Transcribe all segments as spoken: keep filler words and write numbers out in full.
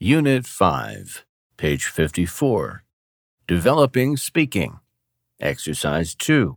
Unit five, page fifty-four. Developing Speaking. Exercise two.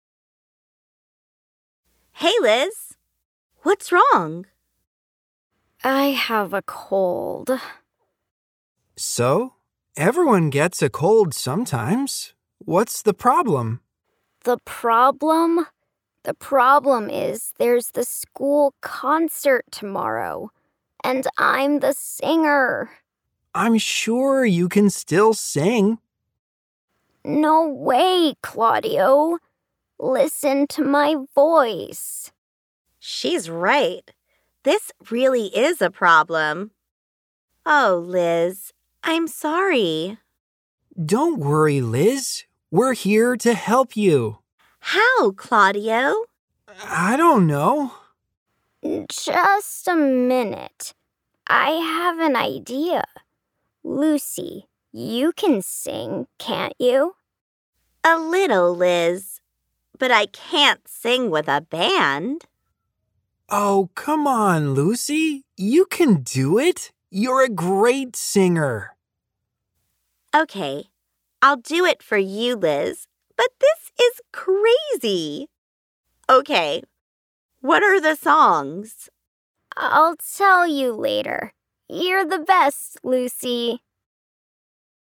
Hey, Liz. What's wrong? I have a cold. So? Everyone gets a cold sometimes. What's the problem? The problem? The problem is there's the school concert tomorrow, and I'm the singer. I'm sure you can still sing. No way, Claudio. Listen to my voice. She's right. This really is a problem. Oh, Liz, I'm sorry. Don't worry, Liz. We're here to help you. How, Claudio? I don't know. Just a minute. I have an idea. Lucy, you can sing, can't you? A little, Liz. But I can't sing with a band. Oh, come on, Lucy. You can do it. You're a great singer. Okay, I'll do it for you, Liz. But this is crazy. Okay, what are the songs? I'll tell you later. You're the best, Lucy.